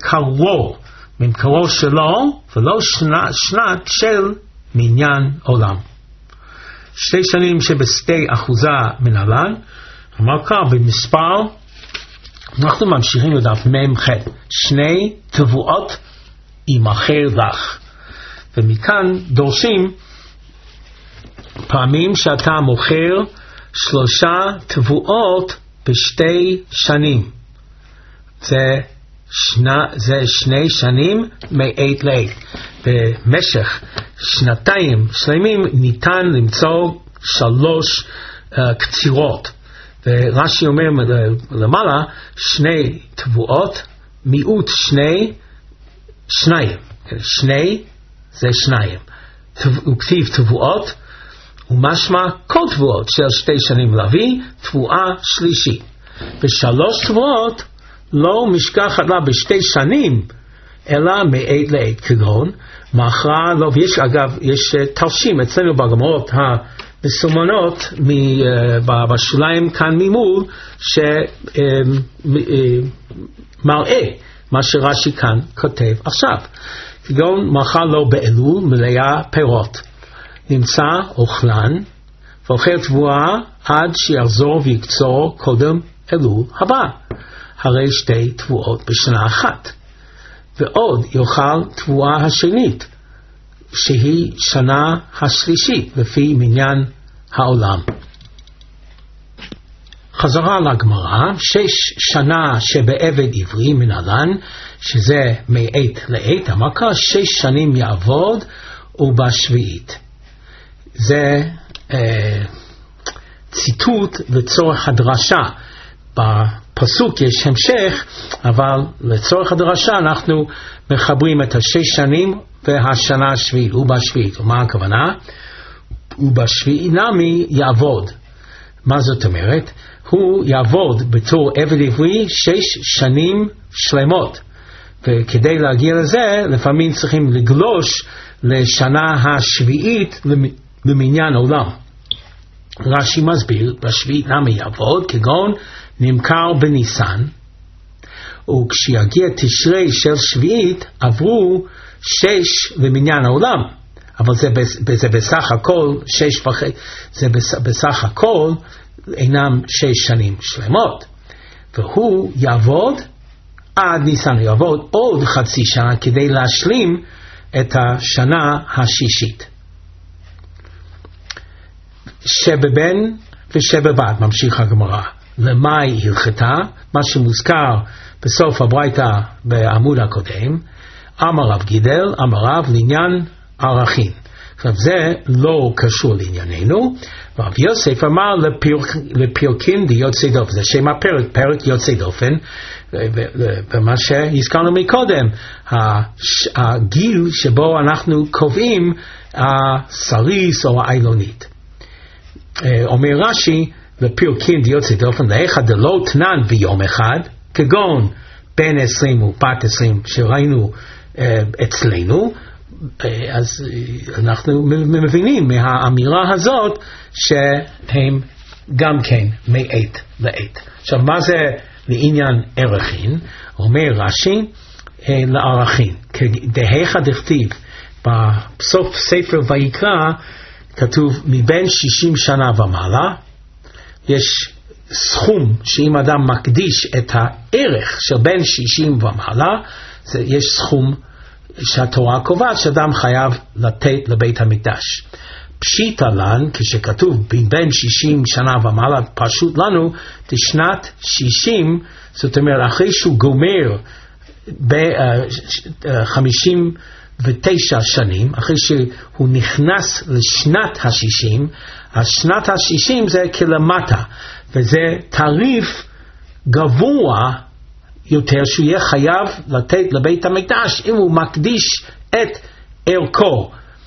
ממכרו שלו, ולא שנת של מניין עולם. 2 שנים שבשתי אחוזה מנהלן. אמר קרא במספר, אנחנו ממשיכים לדף מ"ח, 2 תבואות ימכר לך. ומכאן דורשים פעמים שאתה מוכר 3 תבואות ב2 שנים. זה 2 שנים מעת לעת. במשך 2 שלמים ניתן למצוא 3 קצירות. ורש"י אומר למעלה 2 תבואות, מיעוט 2, 2 זה 2. הוא כתיב תבואות, ומשמע כל תבואות של 2 שנים להביא תבואה שלישית. ב3 תבואות לא משכחת לה ב2 שנים, אלא מעת לעת, כגון מאחרה לא. ויש אגב, יש תרשים אצלנו בגמרות המסומנות בשוליים כאן ממול, שמראה מה שרש"י כאן כותב עכשיו, כגון מאחר לו באלול מלאה פירות, נמצא אוכלן ואוכל תבואה עד שיחזור ויקצור קודם אלול הבא, הרי 2 תבואות בשנה אחת. ועוד יאכל תבואה השנית, שהיא שנה השלישית לפי מניין העולם. חזרה לגמרא, 6 שנה שבעבד עברי מנהלן, שזה מעת לעת, אמר 6 שנים יעבוד ובשביעית. זה ציטוט לצורך הדרשה. בפסוק יש המשך, אבל לצורך הדרשה אנחנו מחברים את 6 שנים והשנה השביעית, ובשביעית. ומה הכוונה? ובשביעית נמי יעבוד. מה זאת אומרת? הוא יעבוד בתור עבד עברי 6 שנים שלמות. וכדי להגיע לזה, לפעמים צריכים לגלוש לשנה השביעית למניין עולם. רש"י מסביר, בשביעית נמי יעבוד, כגון נמכר בניסן, וכשיגיע תשרי של שביעית עברו 6 למניין העולם, אבל זה בסך הכל 6 וחצי, זה בסך הכל אינם 6 שנים שלמות. והוא יעבוד עד ניסן, יעבוד עוד חצי שנה כדי להשלים את השנה השישית. שבבן ושבבת, ממשיך הגמרא, למה היא הלכתה? מה שמוזכר בסוף הברייתא בעמוד הקודם, אמר רב גידל, אמר רב לעניין ערכין. עכשיו זה לא קשור לענייננו, רב יוסף אמר לפרקין דיוצא דופן, זה שם הפרק, פרק יוצא דופן, ומה שהזכרנו מקודם, הגיל שבו אנחנו קובעים הסריס או האילונית. אומר רש"י, לפרקין דיוצא דופן, לאחד דלא תנן ביום אחד, כגון בן 20 ובת 20 שראינו אצלנו, אז אנחנו מבינים מהאמירה הזאת שהם גם כן מעת לעת. עכשיו מה זה לעניין ערכין? אומר רש"י לערכין, דהיכא דכתיב בסוף ספר ויקרא, כתוב מבין 60 שנה ומעלה, יש סכום שאם אדם מקדיש את הערך של בין 60 ומעלה, יש סכום שהתורה קובעת שאדם חייב לתת לבית המקדש. פשיטא לן, כשכתוב בין 60 שנה ומעלה, פשוט לנו בשנת 60, זאת אומרת אחרי שהוא גומר ב-59 שנים, אחרי שהוא נכנס לשנת ה-60, השנת ה-60 זה כלמטה, וזה תעריף גבוה יותר שהוא יהיה חייב לתת לבית המקדש אם הוא מקדיש את ערכו.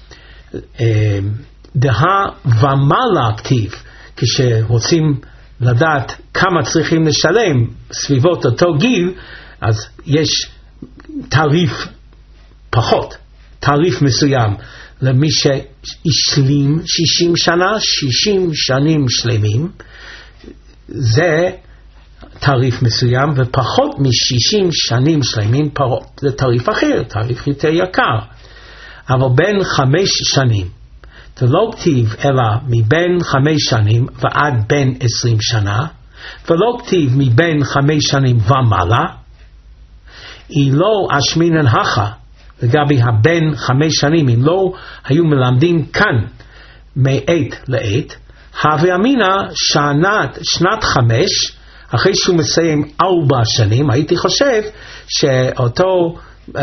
דהה ומעלה כתיב, כשרוצים לדעת כמה צריכים לשלם סביבות אותו גיל, אז יש תעריף פחות, תעריף מסוים למי שהשלים 60 שנה, 60 שנים שלמים, זה תעריף מסוים, ופחות מ-60 שנים שלמים זה תעריף אחר, תעריף יותר יקר. אבל בין 5 שנים, זה לא כתיב אלא מבין 5 שנים ועד בין 20 שנה, ולא כתיב מבין 5 שנים ומעלה, היא לא אשמינן הכה, לגבי הבין 5 שנים, אם לא היו מלמדים כאן מעת לעת, הווה אמינא שנת 5, אחרי שהוא מסיים 4 שנים, הייתי חושב שאותו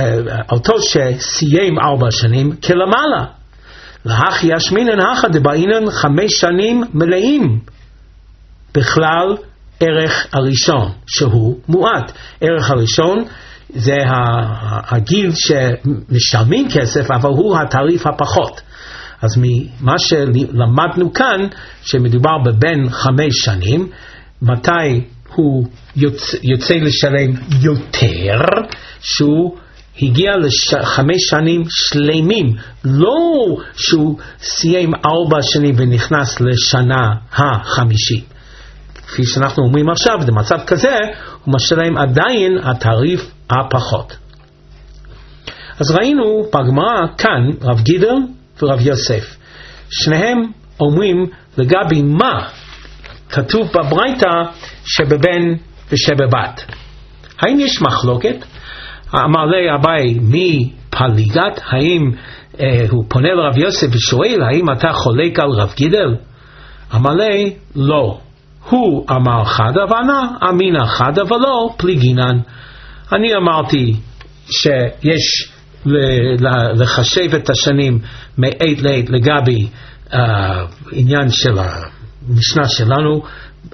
שסיים 4 שנים כלמעלה. להכי ישמינן הכה דבעינן 5 שנים מלאים בכלל ערך הראשון, שהוא מועט. ערך הראשון זה הגיל שמשלמים כסף, אבל הוא התעריף הפחות. אז ממה שלמדנו כאן, שמדובר בבין 5 שנים, מתי הוא יוצא לשלם יותר, שהוא הגיע ל5 שנים שלמים, לא שהוא סיים 4 שנים ונכנס לשנה ה-50. כפי שאנחנו אומרים עכשיו, במצב כזה, הוא משלם עדיין התעריף הפחות. אז ראינו בגמרא כאן רב גידל ורב יוסף. שניהם אומרים לגבי מה כתוב בברייתא שבבן ושבבת. האם יש מחלוקת? אמר לי אביי מי פליגת? האם הוא פונה לרב יוסף ושואל האם אתה חולק על רב גידל? אמר לי לא. הוא אמר חדה וענה אמינא חדה ולא פליגינן. אני אמרתי שיש לחשב את השנים מעת לעת לגבי עניין של המשנה שלנו,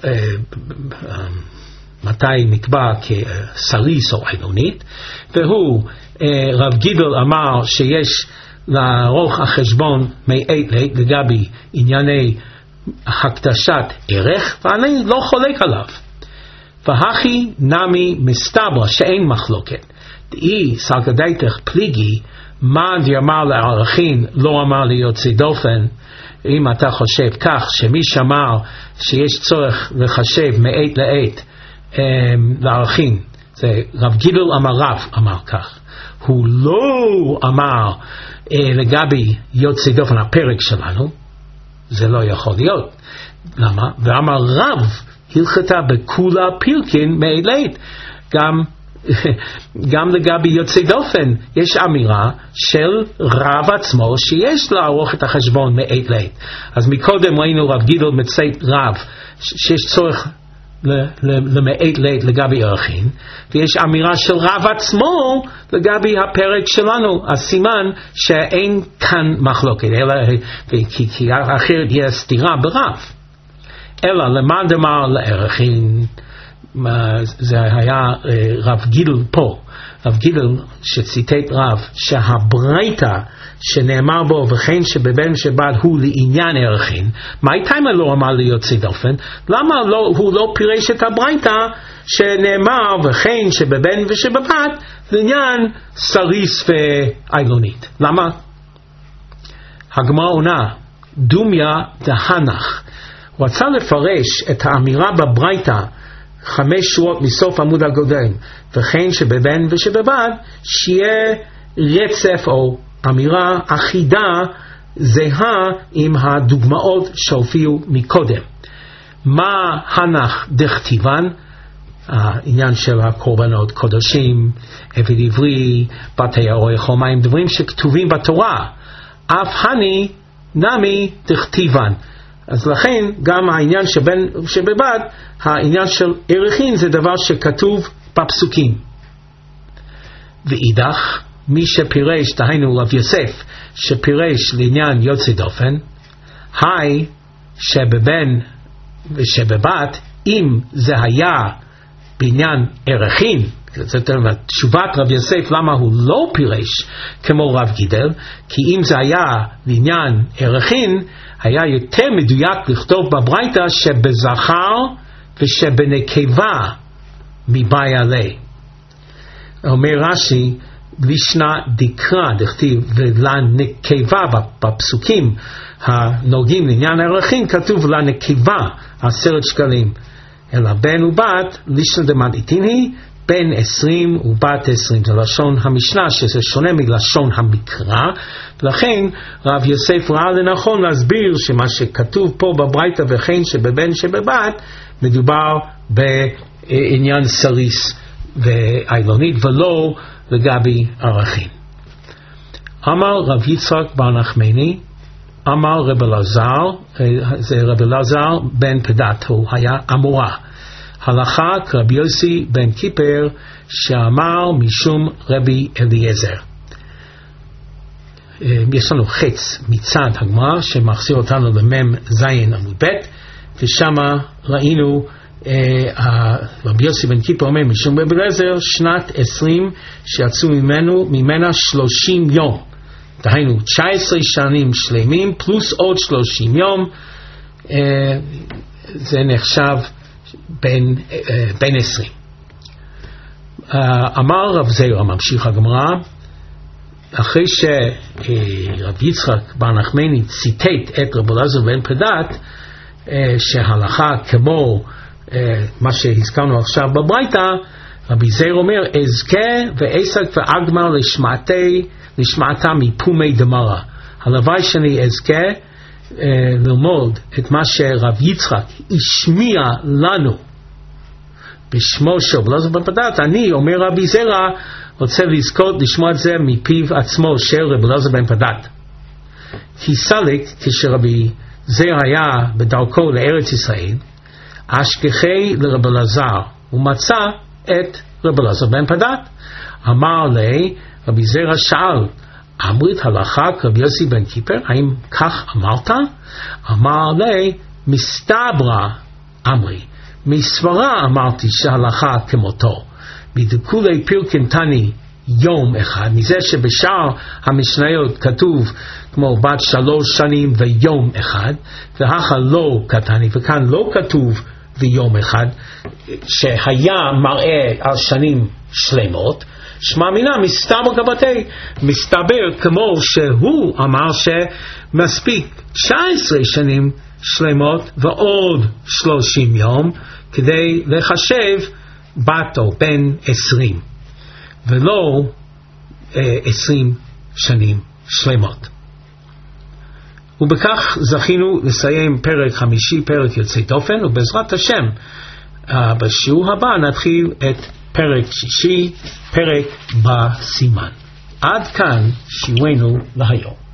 מתי נקבע כסריס או עילונית, והוא רב גידל אמר שיש לערוך החשבון מעת לעת לגבי ענייני הקדשת ערך, ואני לא חולק עליו. והכי נמי מסתבר שאין מחלוקת. דאי סלקדייתך פליגי, מה דיאמר לערכין לא אמר ליוצא דופן. אם אתה חושב כך שמי שאמר שיש צורך לחשב מעת לעת לערכין, זה רב גידל אמר רב אמר כך, הוא לא אמר לגבי יוצא דופן הפרק שלנו, זה לא יכול להיות. למה? ואמר רב הלכתה בכולה פילקין מעת לעת. גם לגבי יוצא דופן יש אמירה של רב עצמו שיש לערוך את החשבון מעת לעת. אז מקודם ראינו רב גידל מצית רב שיש צורך למעת לעת לגבי ערכין, ויש אמירה של רב עצמו לגבי הפרק שלנו. אז סימן שאין כאן מחלוקת, אלא כי אחרת יהיה סתירה ברב. אלא למד אמר לערכין, זה היה רב גידל פה, רב גידל שציטט רב שהברייתא שנאמר בו וכן שבבן שבת הוא לעניין ערכין, מה הייתה אם לא אמר ליוצא דופן? למה הוא לא פירש את הברייתא שנאמר וכן שבבן ושבבת לעניין סריס ועילונית? למה? הגמרא עונה דומיה דהנח, הוא רצה לפרש את האמירה בברייתא 5 שורות מסוף עמוד הקודם, וכן שבבן ושבבת שיהיה רצף או אמירה אחידה זהה עם הדוגמאות שהופיעו מקודם. מה הנח דכתיבן, העניין של הקורבנות קודשים, עבד עברי, בתי האורך חומיים, דברים שכתובים בתורה, אף הני נמי דכתיבן. אז לכן גם העניין שבבד, העניין של ערכין זה דבר שכתוב בפסוקים. ואידך, מי שפירש, דהיינו רב יוסף, שפירש לעניין יוצא דופן, היי שבבן ושבבת, אם זה היה בעניין ערכין, זאת אומרת, תשובת רב יוסף למה הוא לא פירש כמו רב גידל, כי אם זה היה בעניין ערכין, היה יותר מדויק לכתוב בברייתא שבזכר ושבנקבה מבאי עלי. אומר רש"י, לישנא דקרא דכתיב ולנקבה, בפסוקים הנוגעים לעניין ערכין כתוב לנקבה 10 שקלים, אלא בן ובת לישנא דמתניתין היא בן 20 ובת 20. זה לשון המשנה שזה שונה מלשון המקרא, ולכן רב יוסף ראה לנכון להסביר שמה שכתוב פה בברייתא וכן שבבן שבבת מדובר בעניין סריס ואילונית ולא לגבי ערכין. אמר רב יצחק בר נחמני, אמר רב אלעזר, זה רב אלעזר בן פדת, הוא היה אמורה. הלכה כרבי יוסי בן קיפר שאמר משום רבי אליעזר. יש לנו חץ מצד הגמרא שמחזיר אותנו למם זין עמוד ב', ושם ראינו רבי יוסי בן קיפר אומר משום רבי אליעזר שנת 20 שיצאו ממנה 30 יום, דהיינו 19 שנים שלמים פלוס עוד 30 יום, זה נחשב בין 20. אמר רב זירא, ממשיך הגמרא, אחרי שרב יצחק בר נחמני ציטט את רב אלעזר בן פדת שהלכה כמו מה שהזכרנו עכשיו בברייתא, רבי זירא אומר אזכה ועסק ואגמר לשמעתה מפומי דמרא. הלוואי שאני אזכה ללמוד את מה שרב יצחק השמיע לנו בשמו של רב אלעזר בן פדת. אני, אומר רבי זירא, רוצה לזכות לשמוע את זה מפיו עצמו של רב אלעזר בן פדת. כי סליק, כשרבי זירא היה בדרכו לארץ ישראל, אשכחי לרב אלעזר ומצא את רב אלעזר בן פדת. אמר לי, רבי זירא שאל, אמרית הלכה כרבי יוסי בן קיפר, האם כך אמרת? אמר לי, מסתברא אמרי, מסברה אמרתי שהלכה כמותו, מדכולי פירקין תני יום אחד, מזה שבשאר המשניות כתוב כמו בת 3 שנים ויום אחד, והכה לא כתני, וכאן לא כתוב ויום אחד, שהיה מראה על שנים שלמות, שמע מינה מסתבר כבתי, מסתבר כמו שהוא אמר שמספיק 19 שנים שלמות ועוד 30 יום כדי לחשב בת או בן 20 ולא 20 שנים שלמות. ובכך זכינו לסיים פרק 5, פרק יוצא דופן, ובעזרת השם בשיעור הבא נתחיל את פרק 6, פרק בסימן. עד כאן שיעורנו להיום.